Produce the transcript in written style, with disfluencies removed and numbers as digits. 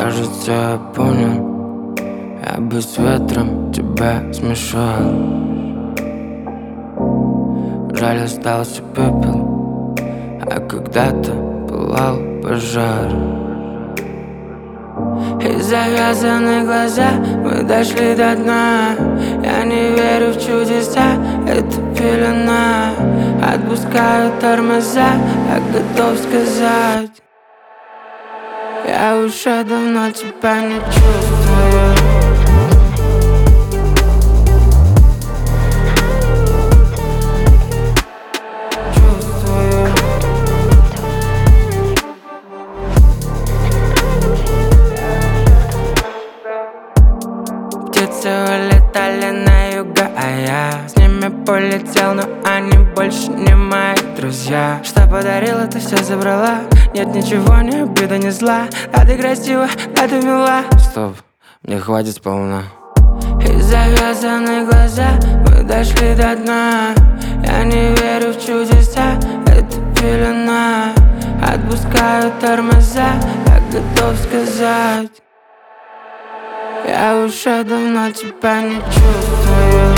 Кажется, я понял, я бы с ветром тебя смешал. Жаль, остался пепел, а когда-то пылал пожар. И завязаны глаза, мы дошли до дна. Я не верю в чудеса, это пелена. Отпускаю тормоза, я готов сказать: я уже давно тебя не чувствую. Птицы улетали на юга, а я с ними полетел, но они больше не мои друзья. Что подарила, ты все забрала. Нет ничего, ни обида, ни зла. Да ты красива, да ты мила. Стоп, мне хватит сполна. И завязаны глаза, мы дошли до дна. Я не верю в чудеса, это пелена. Отпускаю тормоза, я готов сказать: я уже давно тебя не чувствую.